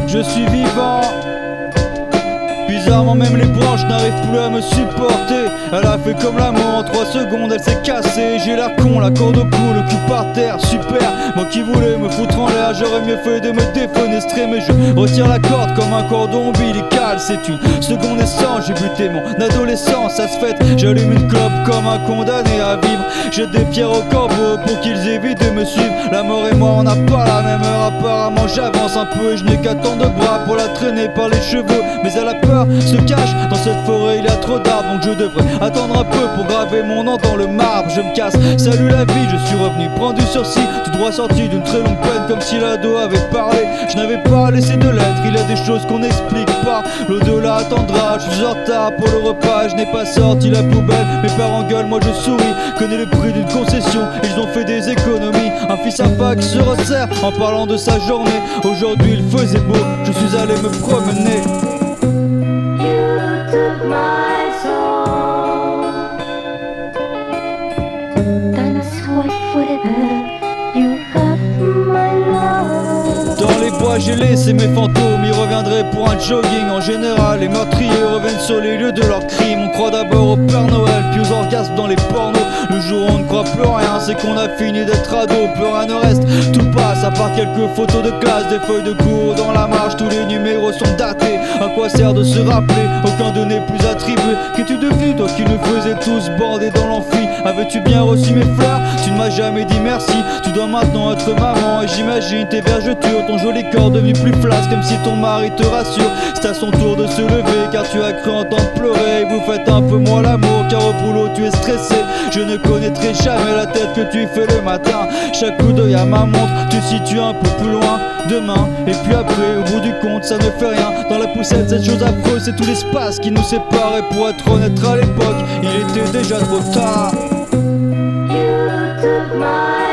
je suis vivant. Bizarrement même les branches n'arrivent plus à me supporter. Elle a fait comme l'amour en 3 secondes, elle s'est cassée. J'ai l'air con, la corde au cou, le cul par terre, super. Moi qui voulais me foutre en l'air, j'aurais mieux fait de me défenestrer. Mais je retire la corde comme un cordon ombilical. C'est une seconde essence, j'ai buté mon adolescence, ça se fête. J'allume une clope comme un condamné à vivre. Jette des pierres aux corbeaux pour qu'ils évitent de me suivre. La mort et moi on n'a pas la même heure, apparemment j'avance un peu. Et je n'ai qu'à tant de bras pour la traîner par les cheveux. Mais elle a peur, se cache dans cette forêt, il y a trop d'arbres. Donc je devrais attendre un peu pour graver mon nom dans le marbre. Je me casse, salut la vie, je suis revenu prendre du sursis, tout droit sorti d'une très longue peine, comme si l'ado avait parlé. Je n'avais pas laissé de lettres, il y a des choses qu'on n'explique pas. L'au-delà attendra, je suis en retard pour le repas. Je n'ai pas sorti la poubelle, mes parents gueulent, moi je souris. Connais le prix d'une concession, ils ont fait des économies. Un fils sympa qui se resserre en parlant de sa journée. Aujourd'hui il faisait beau, je suis allé me promener. My soul, that's whatever you have my love. Dans les bois j'ai laissé mes fantômes, ils reviendraient pour un jogging. En général les meurtriers reviennent sur les lieux de leurs crimes. On croit d'abord au Père Noël, puis aux orgasmes dans les pornos. Le jour où on ne croit plus rien, c'est qu'on a fini d'être ado. Plus rien ne reste, tout passe à part quelques photos de classe, des feuilles de cours dans la marche. Tous les numéros sont datés, à quoi sert de se rappeler? Aucun de n'est plus attribué. Qu'es-tu devenu toi qui nous faisais tous bander dans l'amphi? Avais-tu bien reçu mes fleurs? Tu ne m'as jamais dit merci. Tu dois maintenant être maman et j'imagine tes vergetures, ton joli corps devenu plus flasque, comme si ton mari te rassure. C'est à son tour de se lever car tu as cru entendre pleurer. Vous faites un peu moins l'amour car au boulot tu es stressé. Je ne connaîtrai jamais la tête que tu fais le matin. Chaque coup d'œil à ma montre, tu situes un peu plus loin. Demain et puis après, au bout du compte ça ne fait rien. Dans la poussette cette chose affreuse, c'est tout l'espace qui nous sépare. Et pour être honnête à l'époque, il était déjà trop tard. You took my